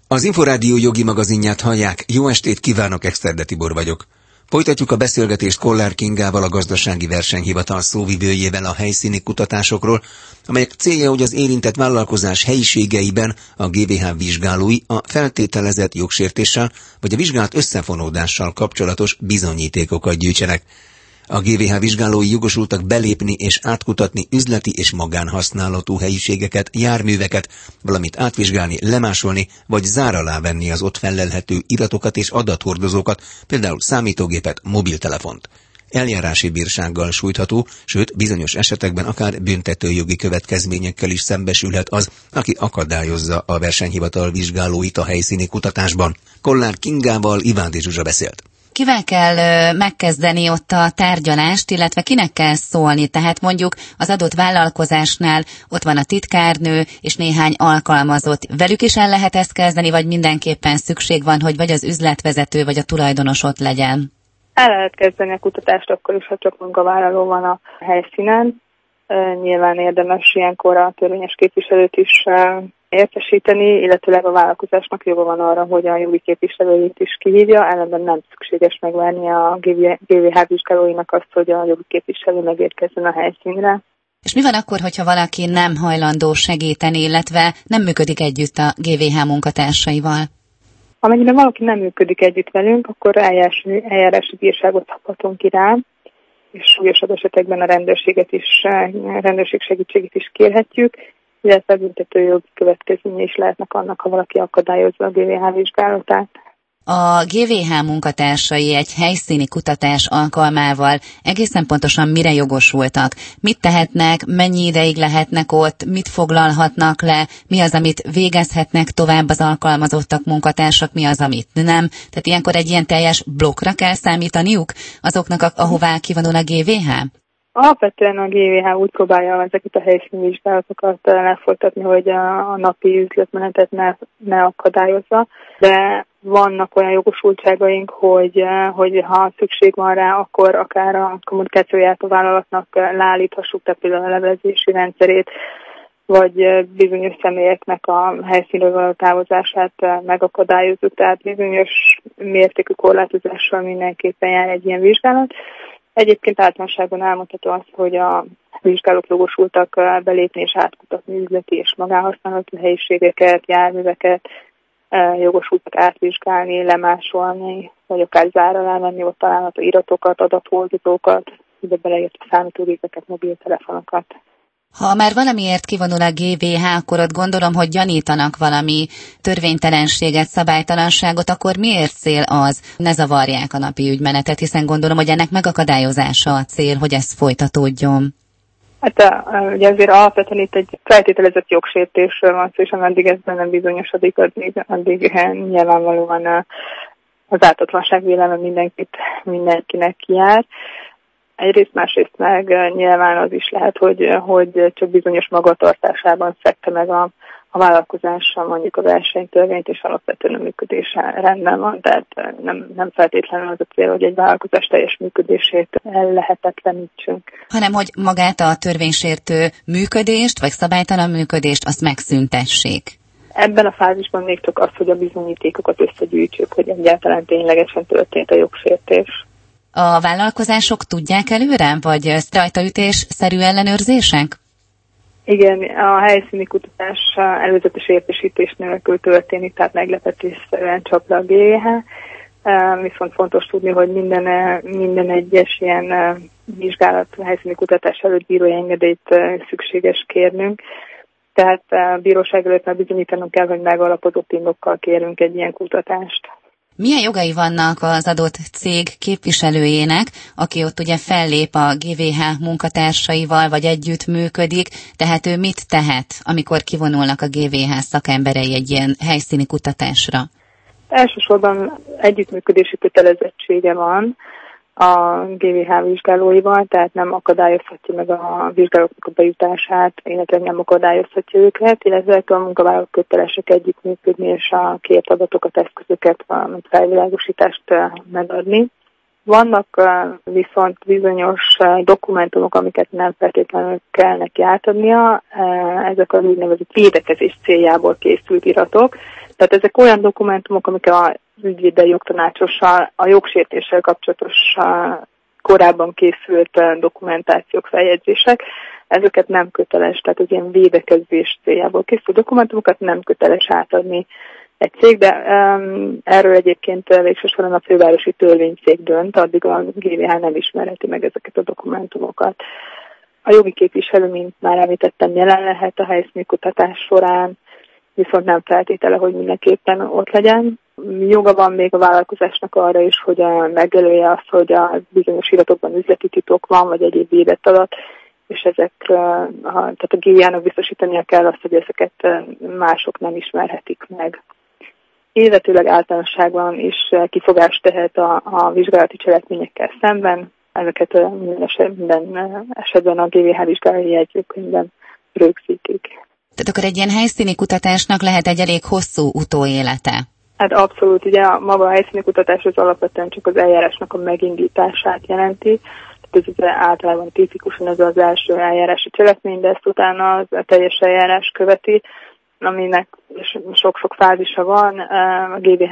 Az Inforádió jogi magazinját hallják, jó estét kívánok, Exterde Tibor vagyok. Folytatjuk a beszélgetést Kollár Kingával, a Gazdasági Versenyhivatal szóvivőjével a helyszíni kutatásokról, amelyek célja, hogy az érintett vállalkozás helyiségeiben a GVH vizsgálói a feltételezett jogsértéssel vagy a vizsgált összefonódással kapcsolatos bizonyítékokat gyűjtsenek. A GVH vizsgálói jogosultak belépni és átkutatni üzleti és magánhasználatú helyiségeket, járműveket, valamint átvizsgálni, lemásolni vagy zár alá venni az ott fellelhető iratokat és adathordozókat, például számítógépet, mobiltelefont. Eljárási bírsággal sújtható, sőt bizonyos esetekben akár büntetőjogi következményekkel is szembesülhet az, aki akadályozza a versenyhivatal vizsgálóit a helyszíni kutatásban. Kollár Kingával Ivándi Zsuzsa beszélt. Kivel kell megkezdeni ott a tárgyalást, illetve kinek kell szólni? Tehát mondjuk az adott vállalkozásnál ott van a titkárnő és néhány alkalmazott. Velük is el lehet ezt kezdeni, vagy mindenképpen szükség van, hogy vagy az üzletvezető, vagy a tulajdonos ott legyen? El lehet kezdeni a kutatást akkor is, ha csak munkavállaló van a helyszínen. Nyilván érdemes ilyenkor a törvényes képviselőt is értesíteni, illetőleg a vállalkozásnak joga van arra, hogy a jogi képviselőjét is kihívja, ellenben nem szükséges megvárni a GVH vizsgálóinak azt, hogy a jogi képviselő megérkezzen a helyszínre. És mi van akkor, hogyha valaki nem hajlandó segíteni, illetve nem működik együtt a GVH munkatársaival? Amennyiben valaki nem működik együtt velünk, akkor eljárási bírságot szabhatunk ki rá, és súlyosabb esetekben a rendőrség segítségét is kérhetjük, illetve büntetőjogi következménye is lehetnek annak, ha valaki akadályozza a GVH vizsgálatát. A GVH munkatársai egy helyszíni kutatás alkalmával egészen pontosan mire jogosultak? Mit tehetnek, mennyi ideig lehetnek ott, mit foglalhatnak le, mi az, amit végezhetnek tovább az alkalmazottak, munkatársak, mi az, amit nem? Tehát ilyenkor egy ilyen teljes blokkra kell számítaniuk azoknak, ahová kivonul a GVH? Alapvetően a GVH úgy próbálja ezeket a helyszíni vizsgálatokat lefolytatni, hogy a napi üzletmenetet ne akadályozza, de vannak olyan jogosultságaink, hogy ha szükség van rá, akkor akár a kommunikációját a vállalatnak leállíthassuk, tehát például a levelezési rendszerét, vagy bizonyos személyeknek a helyszínről való távozását megakadályozzuk, tehát bizonyos mértékű korlátozással mindenképpen jár egy ilyen vizsgálat. Egyébként általánosságban elmondható az, hogy a vizsgálók jogosultak belépni és átkutatni üzleti és magánhasználatú helyiségeket, járműveket, jogosultak átvizsgálni, lemásolni, vagy akár zár alá venni ott található iratokat, adathordozókat, ide beleértve számítógépeket, mobiltelefonokat. Ha már valamiért kivonul a GVH, akkor ott gondolom, hogy gyanítanak valami törvénytelenséget, szabálytalanságot, akkor miért cél az? Ne zavarják a napi ügymenetet, hiszen gondolom, hogy ennek megakadályozása a cél, hogy ez folytatódjon. Hát ugye azért alapvetően itt egy feltételezett jogsértésről van szó, és ameddig ez nem bizonyosodik, addig nyilvánvalóan az ártatlanság vélelme mindenkinek jár. Egyrészt, másrészt meg nyilván az is lehet, hogy csak bizonyos magatartásában szegte meg a vállalkozással mondjuk a versenytörvényt, és alapvetően a működése rendben van, tehát nem feltétlenül az a cél, hogy egy vállalkozás teljes működését ellehetetlenítsünk. Hanem, hogy magát a törvénysértő működést, vagy szabálytalan működést, azt megszüntessék. Ebben a fázisban még csak az, hogy a bizonyítékokat összegyűjtsük, hogy egyáltalán ténylegesen történt a jogsértés. A vállalkozások tudják előre, vagy rajtaütés-szerű ellenőrzések? Igen, a helyszíni kutatás előzetes értesítés nélkül történik, tehát meglepetésszerűen csap le a GVH. Viszont fontos tudni, hogy minden egyes ilyen vizsgálat, helyszíni kutatás előtt bírói engedélyt szükséges kérnünk. Tehát a bíróság előtt már bizonyítanunk kell, hogy megalapozott indokkal kérünk egy ilyen kutatást. Milyen jogai vannak az adott cég képviselőjének, aki ott ugye fellép a GVH munkatársaival, vagy együtt működik, tehát ő mit tehet, amikor kivonulnak a GVH szakemberei egy ilyen helyszíni kutatásra? Elsősorban együttműködési kötelezettsége van a GVH vizsgálóival, tehát nem akadályozhatja meg a vizsgálóknak a bejutását, illetve nem akadályozhatja őket, illetve a munkavállalók kötelesek együttműködni és a kért adatokat, eszközöket, valamint felvilágosítást megadni. Vannak viszont bizonyos dokumentumok, amiket nem feltétlenül kell neki átadnia. Ezek az úgynevezett védekezés céljából készült iratok. Tehát ezek olyan dokumentumok, amik az ügyvéddel, jogtanácsossal, a jogsértéssel kapcsolatos korábban készült dokumentációk, feljegyzések, ezeket nem köteles, tehát az ilyen védekezés céljából készült dokumentumokat nem köteles átadni egy cég, de erről egyébként végső soron a fővárosi törvényszék dönt, addig a GVH nem ismerheti meg ezeket a dokumentumokat. A jogi képviselő, mint már említettem, jelen lehet a helyszíni kutatás során, viszont nem feltétele, hogy mindenképpen ott legyen. Joga van még a vállalkozásnak arra is, hogy megjelölje azt, hogy a bizonyos iratokban üzleti titok van, vagy egyéb védett adat, és tehát a GVH-nak biztosítania kell azt, hogy ezeket mások nem ismerhetik meg. Illetőleg általánosságban is kifogást tehet a vizsgálati cselekményekkel szemben, ezeket minden esetben a GVH vizsgálati jegyzőkönyvben rögzítik. Tehát akkor egy ilyen helyszíni kutatásnak lehet egy elég hosszú utóélete. Hát abszolút, ugye maga a helyszíni kutatás az alapvetően csak az eljárásnak a megindítását jelenti. Tehát ez általában tipikusan ez az első eljárási cselekmény, de ezt utána a teljes eljárás követi, aminek sok-sok fázisa van. A GVH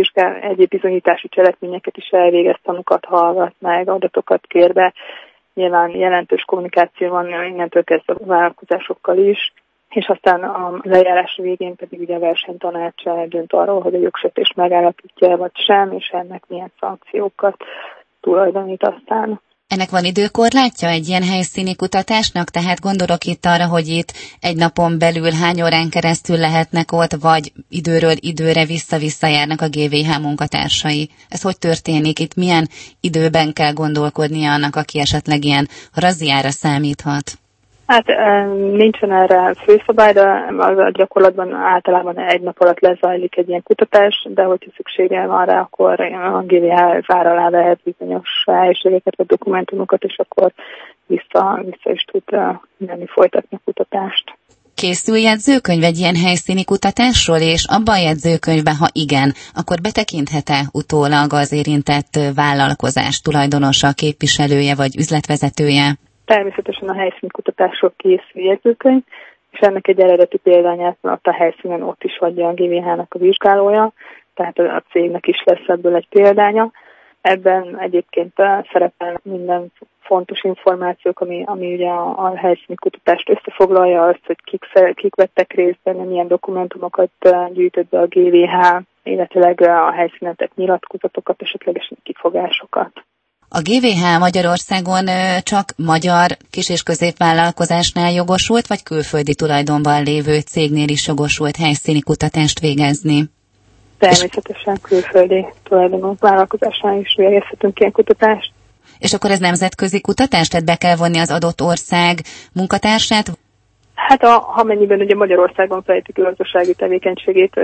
egyéb bizonyítási cselekményeket is elvégez, tanukat hallgat meg, adatokat kér be. Nyilván jelentős kommunikáció van innentől kezdve a vállalkozásokkal is, és aztán az eljárás végén pedig ugye a versenytanács dönt arról, hogy a jogsértést megállapítja vagy sem, és ennek milyen szankciókat tulajdonít aztán. Ennek van időkorlátja egy ilyen helyszíni kutatásnak? Tehát gondolok itt arra, hogy itt egy napon belül hány órán keresztül lehetnek ott, vagy időről időre vissza-vissza járnak a GVH munkatársai. Ez hogy történik? Itt milyen időben kell gondolkodnia annak, aki esetleg ilyen razziára számíthat? Hát nincsen erre főszabály, de a gyakorlatban általában egy nap alatt lezajlik egy ilyen kutatás, de hogyha szüksége van rá, akkor a GVH zár alá lehet bizonyos helységeket vagy dokumentumokat, és akkor vissza is tud menni folytatni a kutatást. Készül jegyzőkönyv egy ilyen helyszíni kutatásról, és abban a jegyzőkönyvben, ha igen, akkor betekinthet-e utólag az érintett vállalkozás tulajdonosa, képviselője vagy üzletvezetője? Természetesen a helyszíni kutatásról készül jegyzőkönyv, és ennek egy eredeti példányát ott a helyszínen ott is adja a GVH-nak a vizsgálója, tehát a cégnek is lesz ebből egy példánya. Ebben egyébként szerepel minden fontos információk, ami ugye a helyszíni kutatást összefoglalja, azt, hogy kik vettek részt benne, milyen dokumentumokat gyűjtött be a GVH, illetőleg a helyszínen tett nyilatkozatokat, esetlegesen kifogásokat. A GVH Magyarországon csak magyar kis- és középvállalkozásnál jogosult, vagy külföldi tulajdonban lévő cégnél is jogosult helyszíni kutatást végezni? Természetesen külföldi tulajdonú vállalkozásnál is végezhetünk ilyen kutatást. És akkor ez nemzetközi kutatás, tehát be kell vonni az adott ország munkatársát? Hát ha mennyiben ugye Magyarországon fejtik gazdasági tevékenységét,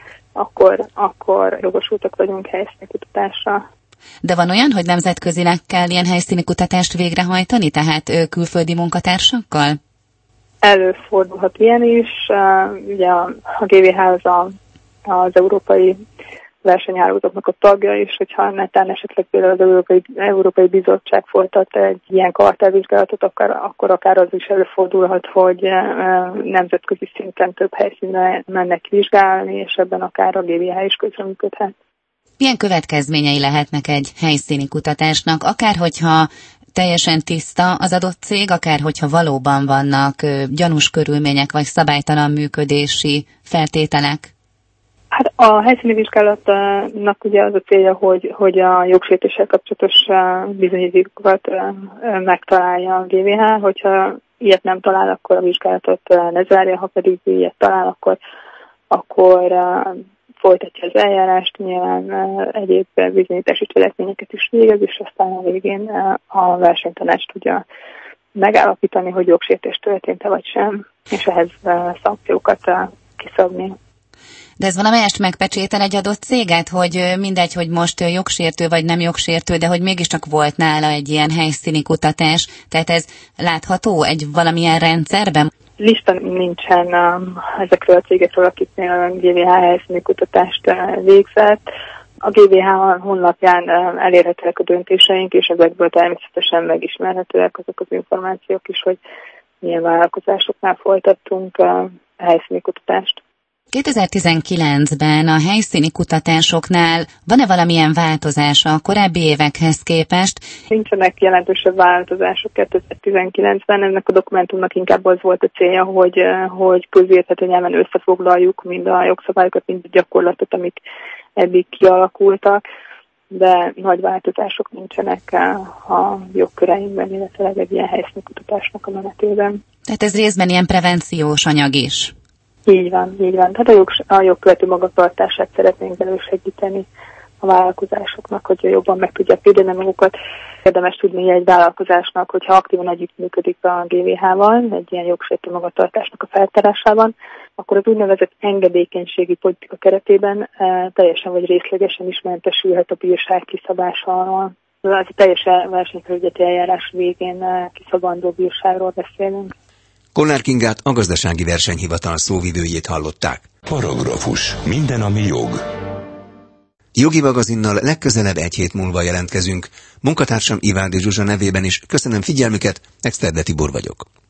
akkor jogosultak vagyunk helyszíni kutatásra. De van olyan, hogy nemzetközileg kell ilyen helyszíni kutatást végrehajtani, tehát külföldi munkatársakkal? Előfordulhat ilyen is. Ugye a GVH az európai versenyhálózatnak a tagja is, hogyha netán esetleg például az Európai Bizottság folytat egy ilyen kartelvizsgálatot, akkor akár az is előfordulhat, hogy nemzetközi szinten több helyszínre mennek vizsgálni, és ebben akár a GVH is közreműködhet. Milyen következményei lehetnek egy helyszíni kutatásnak, akár hogyha teljesen tiszta az adott cég, akár hogyha valóban vannak gyanús körülmények vagy szabálytalan működési feltételek? Hát a helyszíni vizsgálatnak ugye az a célja, hogy a jogsértéssel kapcsolatos bizonyítékokat megtalálja a GVH, hogyha ilyet nem talál, akkor a vizsgálatot lezárja, ha pedig ilyet talál, akkor folytatja az eljárást, nyilván egyéb bizonyítási cselekményeket is végez, és aztán a végén a versenytanács tudja megállapítani, hogy jogsértés történt-e vagy sem, és ehhez szankciókat kiszabni. De ez valamelyest megpecsétel egy adott céget, hogy mindegy, hogy most jogsértő vagy nem jogsértő, de hogy mégiscsak volt nála egy ilyen helyszíni kutatás, tehát ez látható egy valamilyen rendszerben? Lista nincsen ezekről a cégekről, akiknél a GVH helyszíni kutatást végzett. A GVH honlapján elérhetőek a döntéseink, és ezekből természetesen megismerhetőek azok az információk is, hogy milyen vállalkozásoknál folytattunk helyszíni kutatást. 2019-ben a helyszíni kutatásoknál van-e valamilyen változás a korábbi évekhez képest? Nincsenek jelentősebb változások 2019-ben. Ennek a dokumentumnak inkább az volt a célja, hogy közérthető nyelven összefoglaljuk mind a jogszabályokat, mind a gyakorlatot, amik eddig kialakultak, de nagy változások nincsenek a jogköreinkben, illetve egy ilyen helyszíni kutatásnak a menetében. Tehát ez részben ilyen prevenciós anyag is. Így van. Tehát a jogkövető magatartását szeretnénk elősegíteni a vállalkozásoknak, hogy jobban meg tudják védeni magukat. Érdemes tudni egy vállalkozásnak, hogyha aktívan együttműködik a GVH-val, egy ilyen jogsértő magatartásnak a feltárásában, akkor az úgynevezett engedékenységi politika keretében teljesen vagy részlegesen is mentesülhet a bírság kiszabása alól. Az a teljes versenyfelügyeleti eljárás végén kiszabandó bírságról beszélünk. Kollár Kingát, a Gazdasági Versenyhivatal szóvivőjét hallották. Paragrafus. Minden, ami jog. Jogi magazinnal legközelebb egy hét múlva jelentkezünk. Munkatársam Ivádi Zsuzsa nevében is köszönöm figyelmüket, Exterde Tibor vagyok.